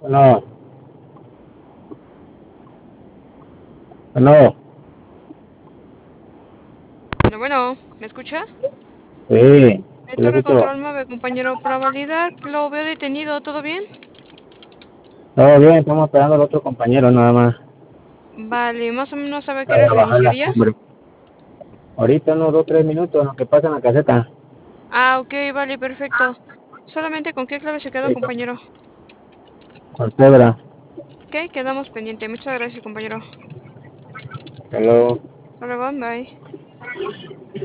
No, no, Bueno, ¿me escucha? sí, De sí lo Torre escucho. Control 9, compañero, para validar, lo veo detenido, ¿todo bien? Todo bien, estamos esperando al otro compañero nada más Vale, más o menos sabe a qué hora para se bajar la iniciaría. cumbre. Ahorita unos 2, 3 minutos en lo que pasa en la caseta. Ah, ok, vale, perfecto. Solamente con qué clave se quedó, compañero. Con cebra. Ok, quedamos pendiente. Muchas gracias, compañero. Hello. Hasta luego, bye.